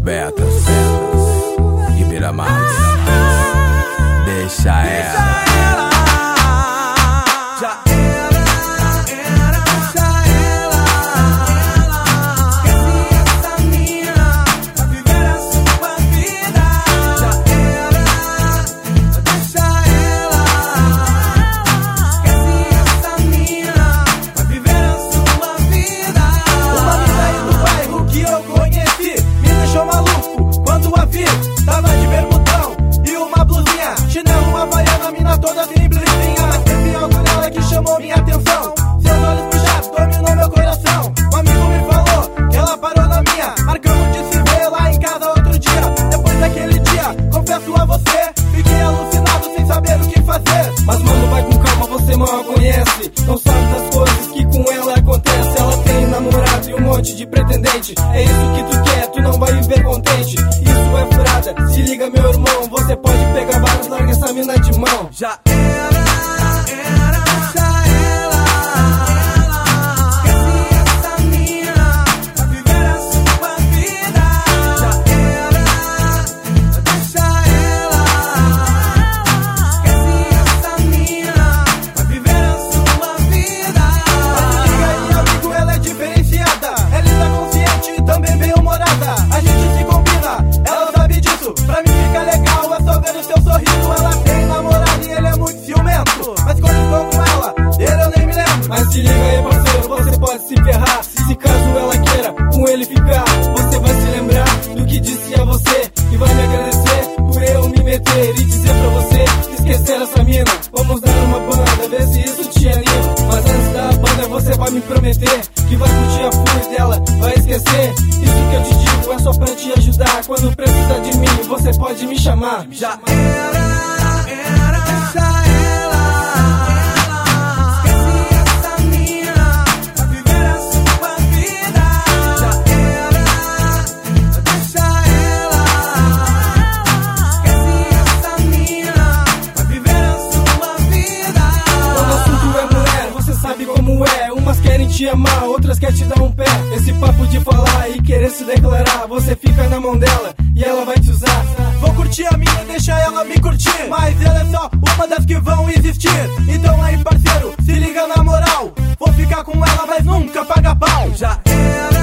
betas e Miramars. Deixa ela. Já era, deixa ela. Esquece essa mina pra viver a sua vida. Já era, deixa ela. Esquece essa mina pra viver a sua vida. Uma mina aí do bairro que eu conheci me deixou maluco quando a vi. Tava de bermudão e uma blusinha, chinelo, uma havaiana, mina toda simplesinha. Mas teve algo nela que chamou minha atenção. Seus olhos puxados dominou meu coração. Um amigo me falou que ela parou na minha. Marcamos de se ver lá em casa outro dia. Depois daquele dia, confesso a você, fiquei alucinado sem saber o que fazer. Mas mano, vai com calma, você mal a conhece. Não sabe das coisas que com ela acontece. Ela tem namorado e um monte de pretendente. É isso que tu quer, tu não vai viver contente. Isso é furada, se liga meu irmão. Você pode pegar vários, larga essa mina de mão. Já era, deixa ela. Esquece essa mina pra viver a sua vida. Já era, deixa ela. Esquece essa mina pra viver a sua vida. Mas liga aí, amigo, ela é diferenciada. É linda, consciente e também bem humorada. A gente se combina, ela sabe disso. Pra mim fica legal, é só ver o seu sorriso. Ela tem namorado e ele é muito ciumento. Mas quando eu tô com ela, dele eu nem me lembro. Mas se liga aí, parceiro, você pode se ferrar. Se caso ela queira com ele ficar, você vai se lembrar do que disse a você. E vai me agradecer por eu me meter e dizer pra você esquecer essa mina. Vamos dar uma banda, ver se isso te anima. Mas antes da banda você vai me prometer que vai curtir a fúria dela, vai esquecer. Isso que eu te digo é só pra te ajudar. Quando precisar de mim, você pode me chamar. Já era, deixa ela. Esquece essa mina pra viver a sua vida. Já era, deixa ela. Esquece essa mina pra viver a sua vida. Quando o assunto é mulher, você sabe como é. Umas querem te amar, outras querem te dar um pé. Esse papo de falar e querer se declarar, você fica na mão dela e ela vai te usar. Vou curtir a mina, deixa ela me curtir. Mas ela é só uma das que vão existir. Então aí, parceiro, se liga na moral. Vou ficar com ela, mas nunca paga pau. Já era.